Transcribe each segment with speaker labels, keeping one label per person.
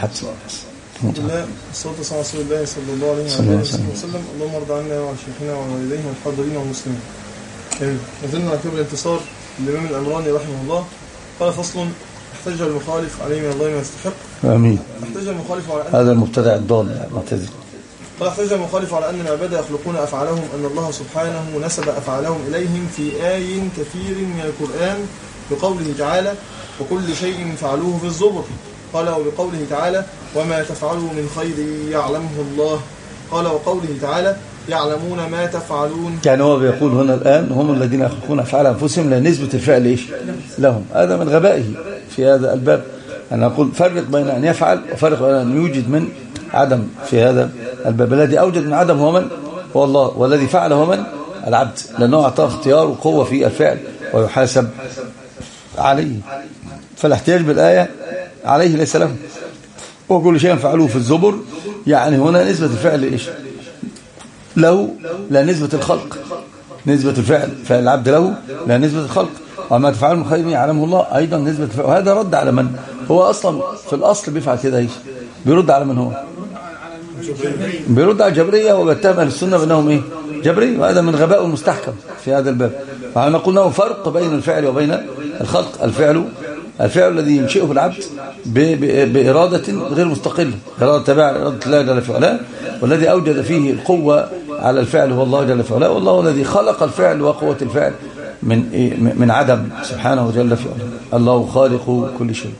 Speaker 1: الحمد لله والصلاة والسلام على رسول الله صلى الله عليه وسلم. اللهم ارض عنا وعن شيخنا ووالديه والحاضرين والمسلمين. نزلنا على كتاب الانتصار للإمام الأمراني رحمه الله. قال فصل: احتج المخالف عليه من الله ما يستحق.
Speaker 2: آمين.
Speaker 1: احتج المخالف على
Speaker 2: هذا المبتدع الضال معتزل.
Speaker 1: قال: احتج المخالف على أن العباد يخلقون أفعالهم أن الله سبحانه نسب أفعالهم إليهم في آي كثير من القرآن بقوله تعالى: وكل شيء فعلوه في الزبر. قال: وبقوله تعالى: وما تفعلوا من خير يعلمه الله. قال: وقوله تعالى: يعلمون ما تفعلون.
Speaker 2: يعني هو بيقول هنا الآن هم الذين يخلقون أفعال أنفسهم لنسبة الفعل إيش لهم. هذا من غبائه في هذا الباب. أنا أقول فرق بين أن يفعل وفرق بين أن يوجد من عدم في هذا الباب. الذي أوجد من عدم هو من؟ هو الله. والذي فعل هو من؟ العبد، لأنه أعطاه اختيار وقوة في الفعل ويحاسب عليه. فالاحتياج بالآية عليه ليس له. وكل شيء فعلوه في الزبر، يعني هنا نسبة الفعل إيش له لا نسبة الخلق. نسبة الفعل فعل العبد له لا نسبة الخلق. وما تفعل من خير يعلمه الله أيضا نسبة الفعل. وهذا رد على من هو أصلا في الأصل بيفعل كده إيش؟ بيرد على من هو؟ بيرد على الجبرية وبيتهم أهل السنة بأنهم إيه؟ جبرية. وهذا من غباء المستحكم في هذا الباب. فعندما قلنا فرق بين الفعل وبين الخلق. الفعل الذي ينشئه العبد بإرادة غير مستقلة، إرادة تابعة لإرادة الله جل في علاه، والذي أوجد فيه القوة على الفعل هو الله جل في علاه. والله الذي خلق الفعل وقوة الفعل من عدم سبحانه جل في علاه. الله خالق كل شيء.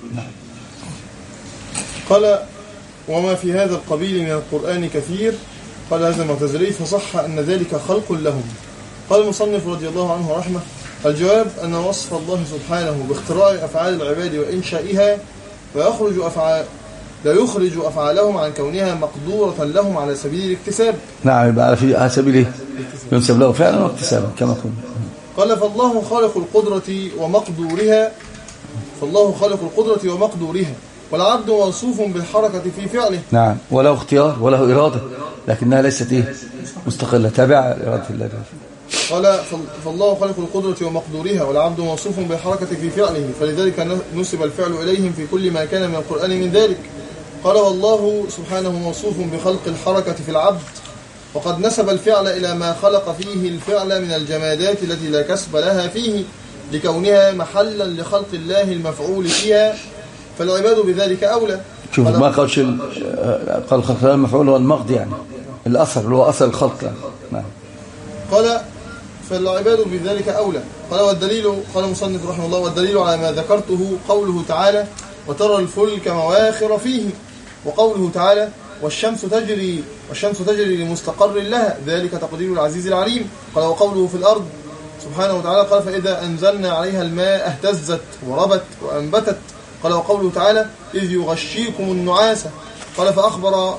Speaker 1: قال: وما في هذا القبيل من القرآن كثير. قال هذا المعتزلي: فصح أن ذلك خلق لهم. قال المصنف رضي الله عنه رحمه: الجواب أن وصف الله سبحانه باختراع أفعال العباد وإنشائها لا يخرج أفعالهم عن كونها مقدورة لهم على سبيل الاكتساب.
Speaker 2: نعم، يبقى على سبيل ايه؟ ينسب له فعلا واكتسابا كما قلنا.
Speaker 1: قال: فالله خالق القدرة ومقدورها والعبد موصوف بالحركة في فعله.
Speaker 2: نعم، وله اختيار وله إرادة، لكنها ليست ايه؟ مستقلة تابعة لإرادة الله.
Speaker 1: قال: فالله خالق القدرة ومقدورها والعبد موصوف بالحركة في فعله، فلذلك نسب الفعل إليهم في كل ما كان من القرآن من ذلك. قال: والله سبحانه موصوف بخلق الحركة في العبد، وقد نسب الفعل إلى ما خلق فيه الفعل من الجمادات التي لا كسب لها فيه، لكونها محلا لخلق الله المفعول فيها، فالعباد بذلك أولى.
Speaker 2: شوف ما قالش قال خلق الله المفعول هو المقضي، يعني الأثر اللي هو أثر الخلق يعني. نعم.
Speaker 1: قال: فالعباد بذلك أولى. قال: والدليل، قال المصنف رحمه الله: والدليل على ما ذكرته قوله تعالى: وترى الفلك مواخر فيه، وقوله تعالى: والشمس تجري لمستقر لها، ذلك تقدير العزيز العليم. قال: وقوله في الأرض سبحانه وتعالى: قال: فإذا أنزلنا عليها الماء اهتزت وربت وأنبتت. قال: وقوله تعالى: إذ يغشيكم النعاس. قال: فأخبر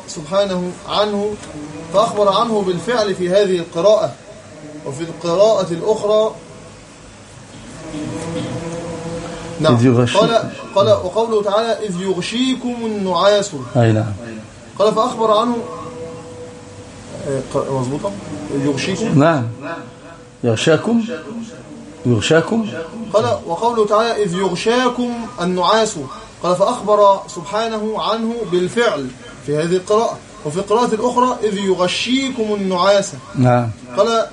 Speaker 1: عنه بالفعل في هذه القراءة. وفي القراءة الأخرى نعم قال وقوله تعالى: إذ يغشيكم النعاس.
Speaker 2: أي نعم.
Speaker 1: قال: فأخبر عنه مظبوطة يغشيكم.
Speaker 2: نعم، يغشاكم.
Speaker 1: قال: وقوله تعالى: إذ يغشاكم النعاس. قال: فأخبر سبحانه عنه بالفعل في هذه القراءة. وفي القراءة الأخرى: إذ يغشيكم النعاس.
Speaker 2: نعم.
Speaker 1: قال: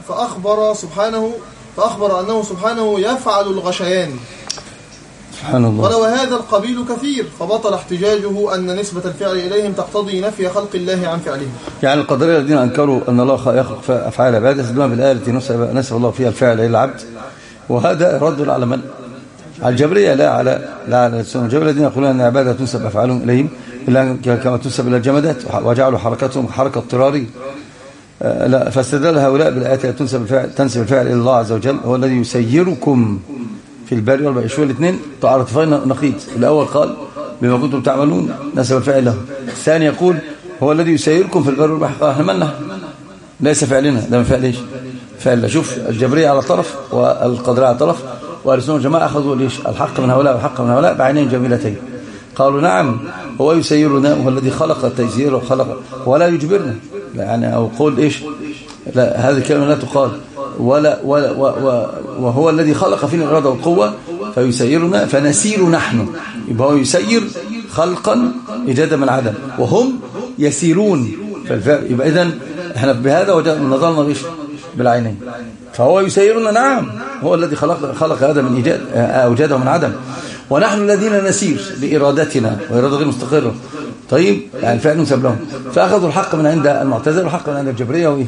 Speaker 1: فأخبر أنه سبحانه يفعل الغشيان.
Speaker 2: سبحان الله.
Speaker 1: قال: وهذا القبيل كثير، فبطل احتجاجه أن نسبة الفعل إليهم تقتضي نفي خلق الله عن فعلهم. يعني
Speaker 2: القدرية الذين أنكروا أن الله يخلق أفعال عباده يستدلون بالآية التي نسب الله فيها الفعل إلى العبد، وهذا رد على من؟ على الجبرية، لا على السنة. الجبرية الذين يقولون أن العبادة تنسب أفعالهم إليهم إلا كما تنسب إلى الجمادات، وجعلوا حركتهم حركة اضطرارية. لا، فاستدل هؤلاء بالآيات التي تنسب الفعل إلى الله عز وجل، هو الذي يسيركم في البر والبحر. شو الاثنين تعرفين نقيض. الأول قال: بما كنتم تعملون، نسب الفعل له. الثاني يقول: هو الذي يسيركم في البر والبحر. قال: احنا مالنا، ليس فعلنا، ده من فعل ايش؟ فعل. شوف الجبرية على طرف والقدرية على طرف، وأهل السنة والجماعة أخذوا ليش الحق من هؤلاء والحق من هؤلاء بعينين جميلتين. قالوا: نعم، هو يسيرنا، وهو الذي خلق التيسير وخلق ولا يجبرنا. يعني أو قول إيش؟ لا، هذه الكلمة لا تقال. وهو الذي خلق فينا الإرادة والقوة فيسيرنا فنسير نحن. يبقى هو يسير خلقا إيجادا من عدم، وهم يسيرون فالفعل. يبقى إذن احنا بهذا نظرنا بإيش؟ بالعينين. فهو يسيرنا، نعم، هو الذي خلق هذا من إيجاد، أوجاده من عدم، ونحن الذين نسير بإرادتنا وإرادة غير مستقرة. طيب يعني الفعل نسب لهم، فأخذوا الحق من عند المعتزلة والحق من عند الجبرية وإيه؟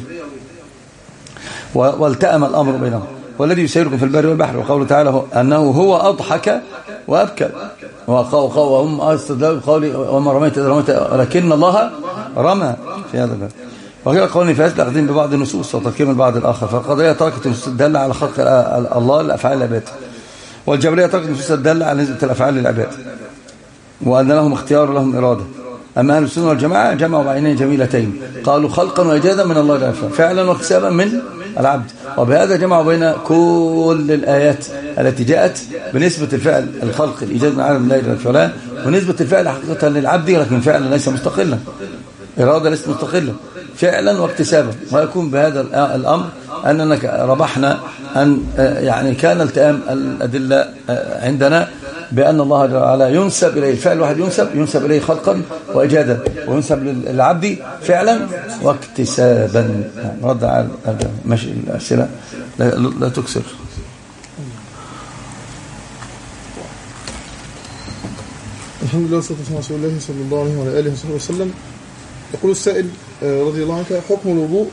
Speaker 2: والتأم الأمر بينهم. والذي يسيركم في البر والبحر، وقوله تعالى أنه هو أضحك وأبكى، وهم أستدلوا بقولي وما رميت إذ رميت ولكن الله رمى في هذا الباب. وغير قول فاسد أخذين ببعض النصوص وتركيب البعض الآخر، فالقضية تركت النصوص الدالة على خلق الله لأفعال العباد، والجبرية تركت النصوص الدالة على نسبة الأفعال للعباد، وأن لهم اختيار لهم إرادة. أما أهل السنة والجماعة جمعوا بعينين جميلتين، قالوا خلقا وإيجادا من الله جل فعلا واكتسابا من العبد، وبهذا جمعوا بين كل الآيات التي جاءت بنسبة الفعل الخلق الإيجاد من عالم الله جل وعلا، ونسبة الفعل حقيقة للعبد، لكن فعلا ليس مستقلا، إرادة ليست مستقلة، فعلا واكتسابا. ويكون بهذا الأمر أننا ربحنا أن يعني كان التئام الأدلة عندنا بأن الله جل وعلا ينسب إليه الفعل الواحد، ينسب إليه خلقا وإيجادا، وينسب للعبد فعلا واكتسابا. رد على ماشي الأسئلة لا تكسر.
Speaker 1: الحمد لله والصلاة والسلام على رسول الله صلى الله عليه وعلى آله وصحبه وسلم. يقول السائل رضي الله عنك: حكم الوضوء